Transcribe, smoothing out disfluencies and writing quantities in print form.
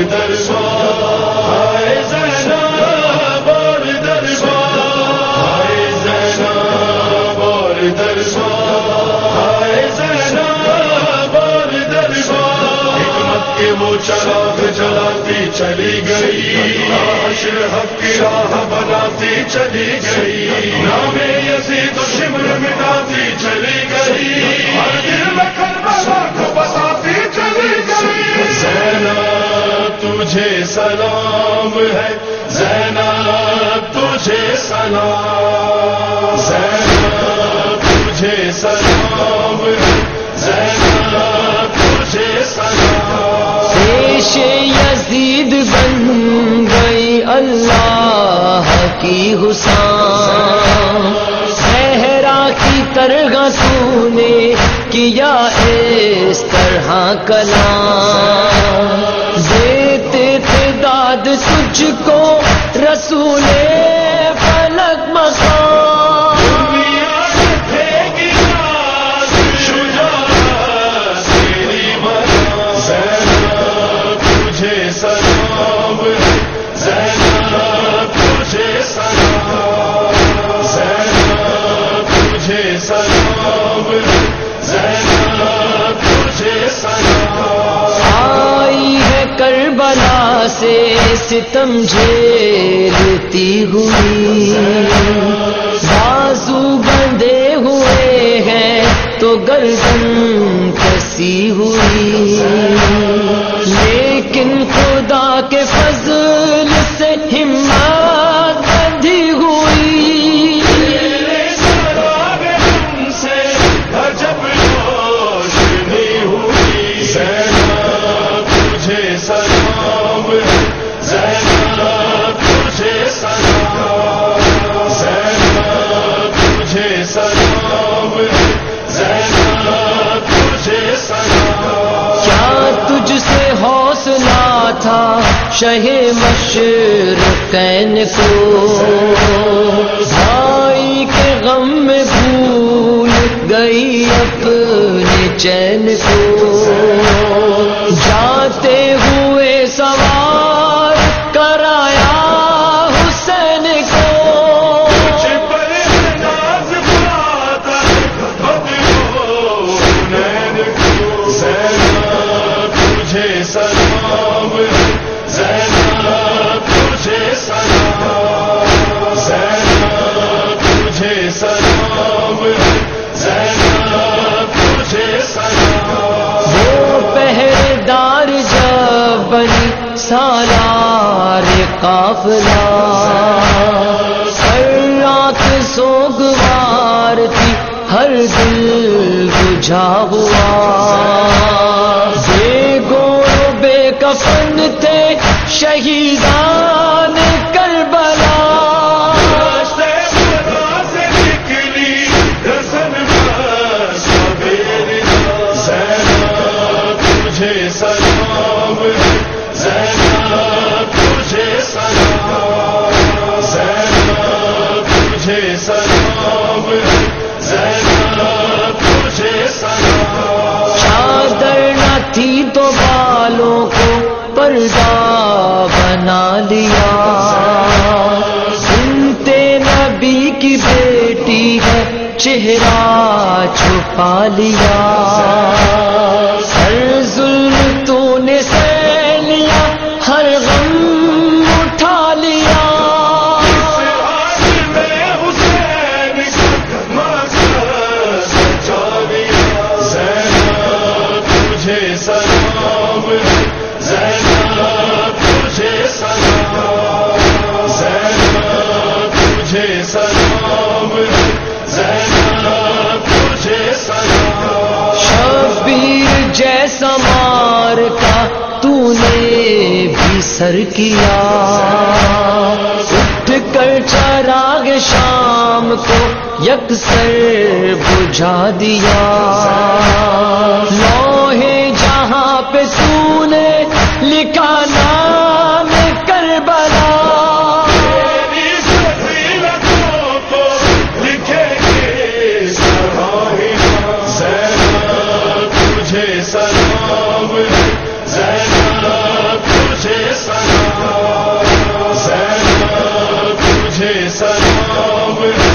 چراغ جلاتی چلی گئی، حشر حق کی راہ بناتی چلی گئی، نام یزید و شمر مٹاتی چلی گئی، ہر دل میں کربلا کو بتاتی چلی گئی۔ زینب تجھے سلام ہے، زینب تجھے سلام، زینب تجھے سلام ہے، زینب تجھے سلام۔ پیش یزید بن گئی اللہ کی حسین، صحرا کی طرح تو نے کیا اس طرح کلام، دیتے تھے داد تجھ کو رسول فلک مقام۔ آئی ہے کربلا سے ستم جھیلتی ہوئی، بازو بندھے ہوئے ہیں تو گردن کسی ہوئی، لیکن خدا کے فضل سے ہمت بندھی ہوئی۔ تھا شہ مشرقین کو، بھائی کے غم میں بھول گئی اپنے چین کو، جاتے ہوئے سوار کرایا حسین کو۔ سالار قافلہ ہر رات سوگوار تھی، ہر دل بجھا ہوا، بے گور بے کفن تھے شہیدان کربلا۔ چادر نہ تھی تو بالوں کو پردہ بنا لیا، سنتے نبی کی بیٹی ہے چہرہ چھپا لیا، ہر ظلم تو نے سہ لیا، ہر غم اٹھا لیا۔ شبیر جیسا مار کا تو نے بھی سر کیا، اٹھ کر چراغ شام کو یکسر بجھا دیا، لوہے جہاں پہ تو نے لکھا نام کربلا۔ سلام زینب تجھے سلام